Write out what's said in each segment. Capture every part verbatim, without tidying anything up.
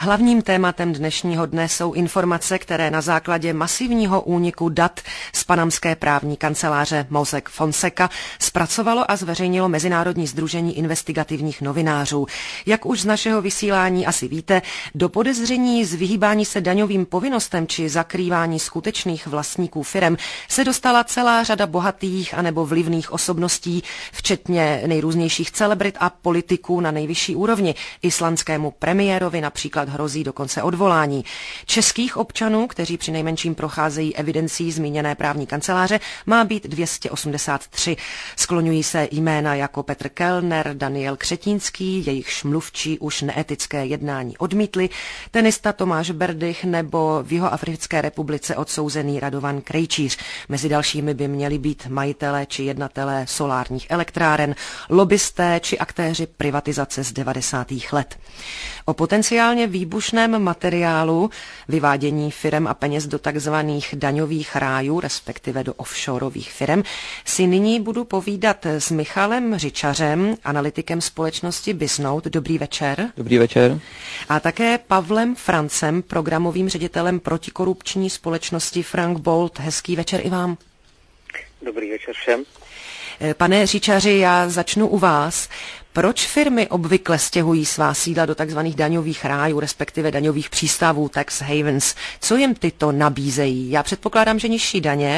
Hlavním tématem dnešního dne jsou informace, které na základě masivního úniku dat z panamské právní kanceláře Mossack Fonseca zpracovalo a zveřejnilo Mezinárodní sdružení investigativních novinářů. Jak už z našeho vysílání asi víte, do podezření z vyhýbání se daňovým povinnostem či zakrývání skutečných vlastníků firem se dostala celá řada bohatých anebo vlivných osobností, včetně nejrůznějších celebrit a politiků na nejvyšší úrovni. Islandskému premiérovi například hrozí dokonce odvolání. Českých občanů, kteří přinejmenším procházejí evidencí zmíněné právní kanceláře, má být dvě stě osmdesát tři. Skloňují se jména jako Petr Kellner, Daniel Křetínský, jejichž mluvčí už neetické jednání odmítli, tenista Tomáš Berdych nebo v Jihoafrické republice odsouzený Radovan Krejčíř. Mezi dalšími by měli být majitelé či jednatelé solárních elektráren, lobbysté či aktéři privatizace z devadesátých let. O potenciálně výbušném materiálu vyvádění firem a peněz do takzvaných daňových rájů, respektive do offshoreových firem, si nyní budu povídat s Michalem Řičařem, analytikem společnosti Bisnote. Dobrý večer. Dobrý večer. A také Pavlem Francem, programovým ředitelem protikorupční společnosti Frank Bold. Hezký večer i vám. Dobrý večer všem. Pane Řičaři, já začnu u vás. Proč firmy obvykle stěhují svá sídla do tzv. Daňových rájů, respektive daňových přístavů, tax havens? Co jim tyto nabízejí? Já předpokládám, že nižší daně,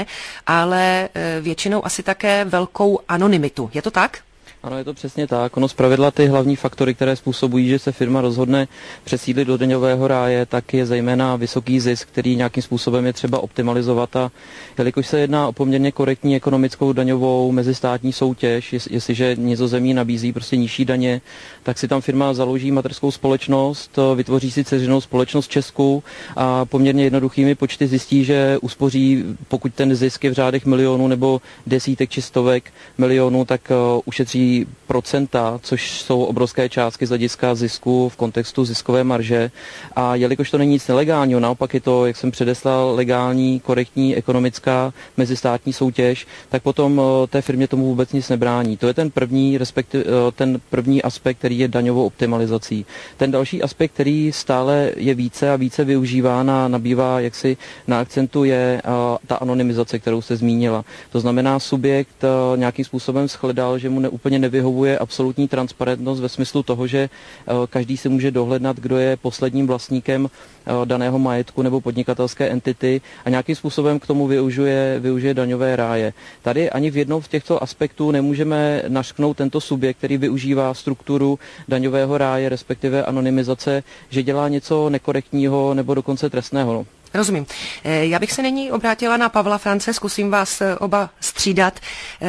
ale většinou asi také velkou anonymitu. Je to tak? Ano, je to přesně tak. Ono zpravidla ty hlavní faktory, které způsobují, že se firma rozhodne přesídlit do daňového ráje, tak je zejména vysoký zisk, který nějakým způsobem je třeba optimalizovat. A jelikož se jedná o poměrně korektní ekonomickou daňovou mezistátní soutěž, jestliže Nizozemí nabízí prostě nižší daně, tak si tam firma založí mateřskou společnost, vytvoří si dceřinou společnost Českou a poměrně jednoduchými počty zjistí, že uspoří, pokud ten zisk je v řádech milionů nebo desítek či stovek milionů, tak ušetří procenta, což jsou obrovské částky z hlediska zisku v kontextu ziskové marže. A jelikož to není nic nelegálního, naopak je to, jak jsem předeslal, legální, korektní, ekonomická mezistátní soutěž, tak potom té firmě tomu vůbec nic nebrání. To je ten první, respektive ten první aspekt, který je daňovou optimalizací. Ten další aspekt, který stále je více a více využíván a nabývá jaksi na akcentu, je ta anonymizace, kterou se zmínila. To znamená, subjekt nějakým způsobem shledal, že mu neúplně nevyhovuje absolutní transparentnost ve smyslu toho, že každý si může dohlednat, kdo je posledním vlastníkem daného majetku nebo podnikatelské entity a nějakým způsobem k tomu využije, využije daňové ráje. Tady ani v jednom z těchto aspektů nemůžeme našknout tento subjekt, který využívá strukturu daňového ráje, respektive anonymizace, že dělá něco nekorektního nebo dokonce trestného. Rozumím. Já bych se nyní obrátila na Pavla France, zkusím vás oba střídat.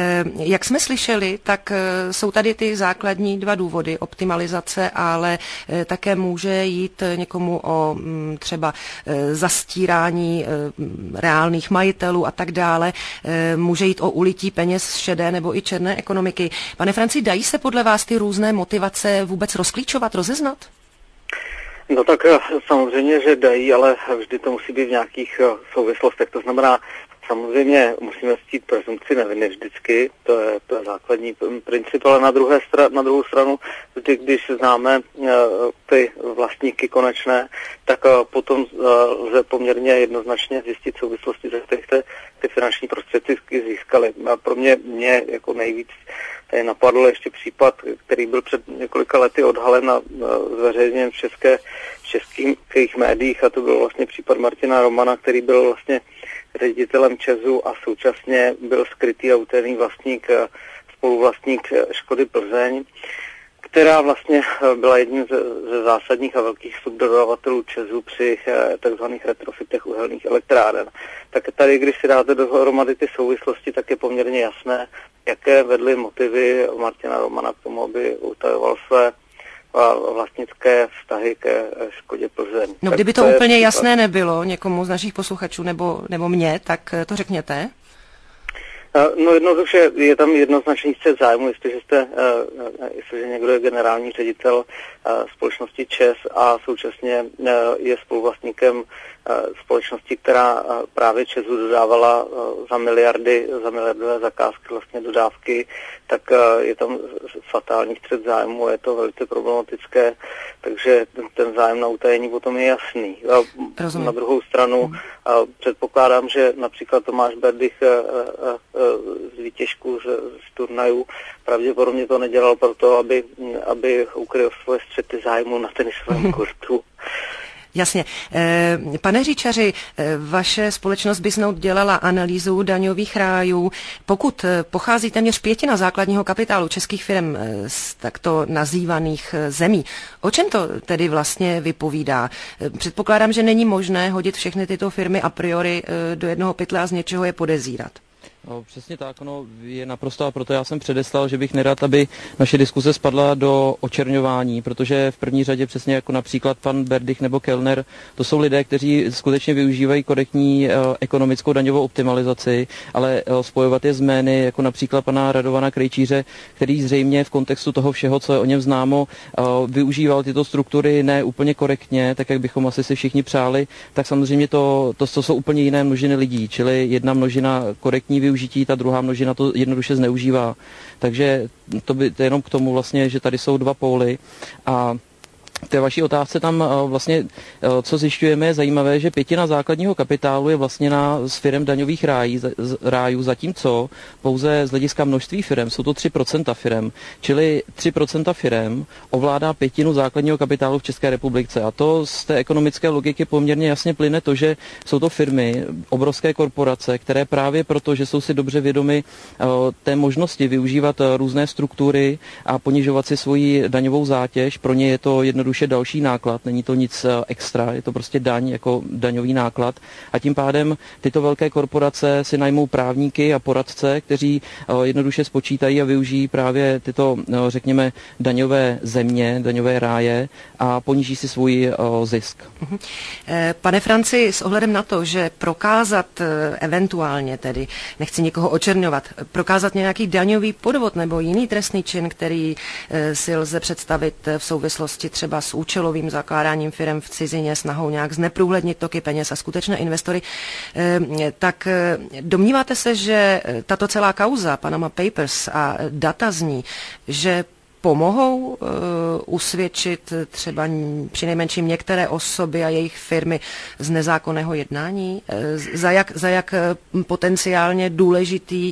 Jak jsme slyšeli, tak jsou tady ty základní dva důvody, optimalizace, ale také může jít někomu o třeba zastírání reálných majitelů a tak dále. Může jít o ulití peněz z šedé nebo i černé ekonomiky. Pane Franci, dají se podle vás ty různé motivace vůbec rozklíčovat, rozeznat? No tak samozřejmě, že dají, ale vždy to musí být v nějakých souvislostech. To znamená, samozřejmě musíme ctít presumpci neviny vždycky, to je, to je základní princip, ale na, druhé stra- na druhou stranu, když známe ty vlastníky konečné, tak potom lze poměrně jednoznačně zjistit souvislosti, ze kterých ty, ty finanční prostředky získaly. A pro mě, mě jako nejvíc tady napadl ještě případ, který byl před několika lety odhalen a zveřejněn v české, v českých médiích, a to byl vlastně případ Martina Romana, který byl vlastně ředitelem ČEZu a současně byl skrytý a utajený vlastník, spoluvlastník Škody Plzeň, která vlastně byla jedním ze, ze zásadních a velkých subdodavatelů ČEZu při takzvaných retrofitech uhelných elektráren. Tak tady, když si dáte dohromady ty souvislosti, tak je poměrně jasné, jaké vedly motivy Martina Romana k tomu, aby utajoval své vlastnické vztahy ke Škodě Plzeň. No, kdyby to, to úplně případ. jasné nebylo někomu z našich posluchačů nebo, nebo mě, tak to řekněte. No jednoduše je tam jednoznačný střet zájmu, jestliže jste, jestliže někdo je generální ředitel společnosti ČEZ a současně je spoluvlastníkem společnosti, která právě ČEZu dodávala za miliardy, za miliardové zakázky vlastně dodávky, tak je tam fatální střet zájmu, je to velice problematické, takže ten zájem na utajení potom je jasný. A na druhou stranu hmm. předpokládám, že například Tomáš Berdych z výtěžku z, z turnajů pravděpodobně to nedělal proto, aby, aby ukryl svoje střety zájmu na tenisovém kurtu. Jasně. Pane Říčaři, vaše společnost Bisnout dělala analýzu daňových rájů. Pokud pochází téměř pětina základního kapitálu českých firm z takto nazývaných zemí, o čem to tedy vlastně vypovídá? Předpokládám, že není možné hodit všechny tyto firmy a priori do jednoho pytle a z něčeho je podezírat. No, přesně tak, no, je naprosto, a proto já jsem předeslal, že bych nerad, aby naše diskuze spadla do očerňování, protože v první řadě přesně jako například pan Berdych nebo Kellner, to jsou lidé, kteří skutečně využívají korektní eh, ekonomickou daňovou optimalizaci, ale eh, spojovat je z jmény jako například pana Radovana Krejčíře, který zřejmě v kontextu toho všeho, co je o něm známo, eh, využíval tyto struktury ne úplně korektně, tak jak bychom asi si všichni přáli, tak samozřejmě to, to, to jsou úplně jiné množiny lidí, čili jedna množina korektní využití, ta druhá množina to jednoduše zneužívá. Takže to by to jenom k tomu vlastně, že tady jsou dva póly a v té vaší otázce tam vlastně, co zjišťujeme, je zajímavé, že pětina základního kapitálu je vlastněna z firem daňových rájí, rájů, zatímco pouze z hlediska množství firem jsou to tři procenta firem, čili tři procenta firem ovládá pětinu základního kapitálu v České republice. A to z té ekonomické logiky poměrně jasně plyne to, že jsou to firmy, obrovské korporace, které právě proto, že jsou si dobře vědomy té možnosti využívat různé struktury a ponižovat si svoji daňovou zátěž, pro ně je to jednoduché už je další náklad, není to nic extra, je to prostě daň jako daňový náklad a tím pádem tyto velké korporace si najmou právníky a poradce, kteří jednoduše spočítají a využijí právě tyto, řekněme, daňové země, daňové ráje a poníží si svůj zisk. Pane Franci, s ohledem na to, že prokázat eventuálně tedy, nechci nikoho očerňovat, prokázat nějaký daňový podvod nebo jiný trestný čin, který si lze představit v souvislosti třeba s účelovým zakládáním firem v cizině, snahou nějak zneprůhlednit toky peněz a skutečné investory, tak domníváte se, že tato celá kauza Panama Papers a data z ní, že pomohou uh, usvědčit třeba přinejmenším některé osoby a jejich firmy z nezákonného jednání? Za jak, za jak potenciálně důležitý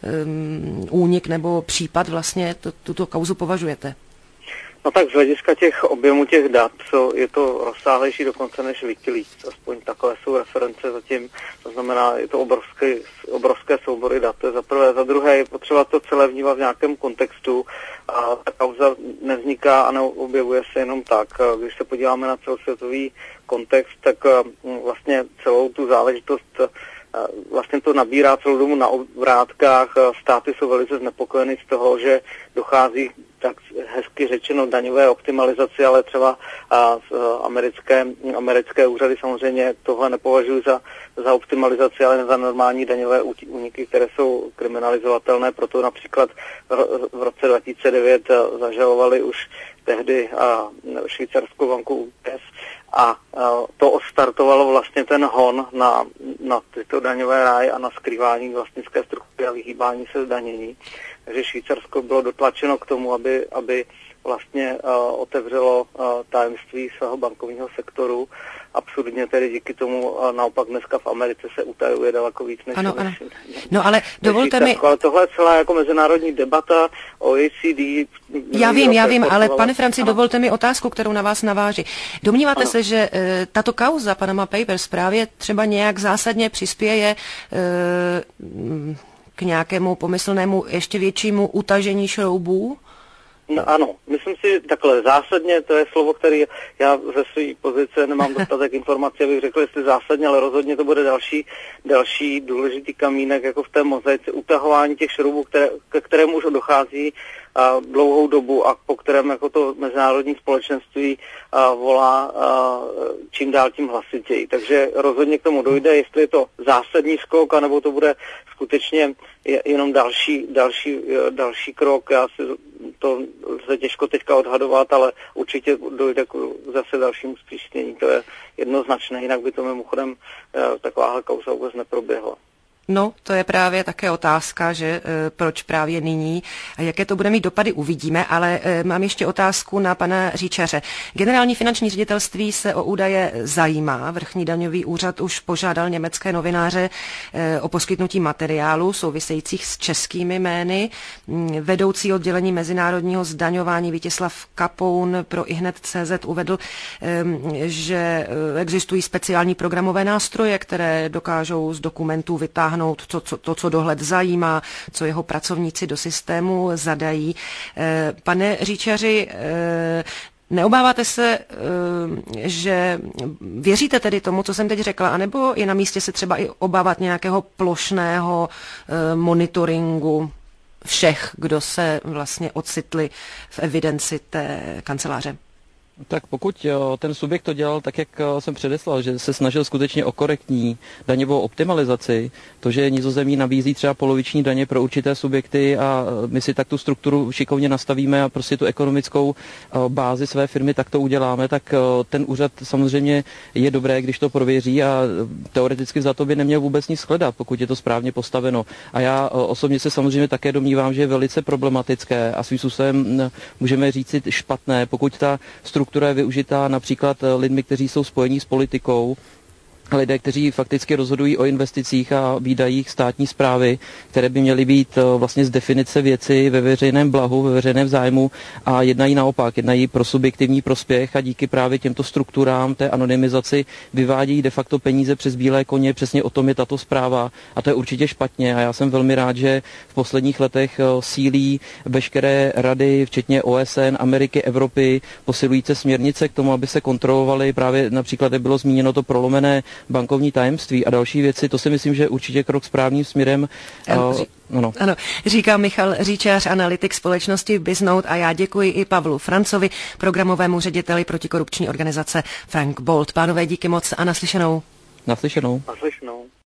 um, únik nebo případ vlastně to, tuto kauzu považujete? No tak z hlediska těch objemů těch dat so, je to rozsáhlejší dokonce než Wikileaks, aspoň takové jsou reference zatím, to znamená, je to obrovské, obrovské soubory dat, to je za prvé, za druhé je potřeba to celé vnímat v nějakém kontextu a ta kauza nevzniká a neobjevuje se jenom tak. Když se podíváme na celosvětový kontext, tak vlastně celou tu záležitost vlastně to nabírá celou dobu na obrátkách, státy jsou velice znepokojeny z toho, že dochází tak hezky řečeno daňové optimalizaci, ale třeba a, americké, americké úřady samozřejmě tohle nepovažují za, za optimalizaci, ale za normální daňové úniky, které jsou kriminalizovatelné. Proto například v roce dva tisíce devět zažalovali už tehdy a, švýcarskou banku U B S a, a to odstartovalo vlastně ten hon na, na tyto daňové ráje a na skrývání vlastnické struktury a vyhýbání se zdanění. Takže Švýcarsko bylo dotlačeno k tomu, aby, aby vlastně uh, otevřelo uh, tajemství svého bankovního sektoru. Absurdně tedy díky tomu uh, naopak dneska v Americe se utajuje daleko víc než... Ano, než, ano. než No ale dovolte mi... Ale tohle je celá jako mezinárodní debata O E C D. Já vím, já vím, ale pane Franci, ano. Dovolte mi otázku, kterou na vás naváží. Domníváte ano. se, že uh, tato kauza Panama Papers právě třeba nějak zásadně přispěje uh, k nějakému pomyslnému ještě většímu utažení šroubů? No, ano, myslím si takhle zásadně, to je slovo, které já ze své pozice nemám dostatek informací, abych řekl, jestli zásadně, ale rozhodně to bude další, další důležitý kamínek jako v té mozaice utahování těch šroubů, které, ke kterému už dochází dlouhou dobu a po kterém jako to mezinárodní společenství volá čím dál tím hlasitěji. Takže rozhodně k tomu dojde, jestli je to zásadní skok, anebo to bude skutečně jenom další, další, další krok. Já si to lze těžko teďka odhadovat, ale určitě dojde k zase dalšímu zpřísnění. To je jednoznačné, jinak by to mimochodem takováhle kauza vůbec neproběhla. No, to je právě také otázka, že e, proč právě nyní a jaké to bude mít dopady, uvidíme, ale e, mám ještě otázku na pana Říčaře. Generální finanční ředitelství se o údaje zajímá. Vrchní daňový úřad už požádal německé novináře e, o poskytnutí materiálu souvisejících s českými jmény. Vedoucí oddělení mezinárodního zdaňování Vítězslav Kapoun pro ihned tečka cé zet uvedl, e, že existují speciální programové nástroje, které dokážou z dokumentů vytáhnout To co, to, co dohled zajímá, co jeho pracovníci do systému zadají. Pane Říčaři, neobáváte se, že věříte tedy tomu, co jsem teď řekla, anebo je na místě se třeba i obávat nějakého plošného monitoringu všech, kdo se vlastně ocitli v evidenci té kanceláře? Tak pokud ten subjekt to dělal tak, jak jsem předeslal, že se snažil skutečně o korektní daňovou optimalizaci, to, že Nizozemí nabízí třeba poloviční daně pro určité subjekty a my si tak tu strukturu šikovně nastavíme a prostě tu ekonomickou bázi své firmy tak to uděláme, tak ten úřad samozřejmě je dobré, když to prověří a teoreticky za to by neměl vůbec nic shledat, pokud je to správně postaveno. A já osobně se samozřejmě také domnívám, že je velice problematické a svým způsobem můžeme říct špatné, pokud ta struktura struktura je využitá například lidmi, kteří jsou spojení s politikou, lidé, kteří fakticky rozhodují o investicích a výdajích státní správy, které by měly být vlastně z definice věci ve veřejném blahu, ve veřejném zájmu a jednají naopak, jednají pro subjektivní prospěch a díky právě těmto strukturám té anonymizaci vyvádějí de facto peníze přes bílé koně, přesně o tom je tato zpráva a to je určitě špatně a já jsem velmi rád, že v posledních letech sílí veškeré rady, včetně O S N, Ameriky, Evropy, posilující směrnice k tomu, aby se kontrolovaly právě například, jak bylo zmíněno to prolomené bankovní tajemství a další věci, to si myslím, že určitě krok správným směrem. Uh, ano. ano, říká Michal Říčář, analytik společnosti Biznote a já děkuji i Pavlu Francovi, programovému řediteli protikorupční organizace Frank Bold. Pánové, díky moc a naslyšenou. Naslyšenou. Naslyšenou.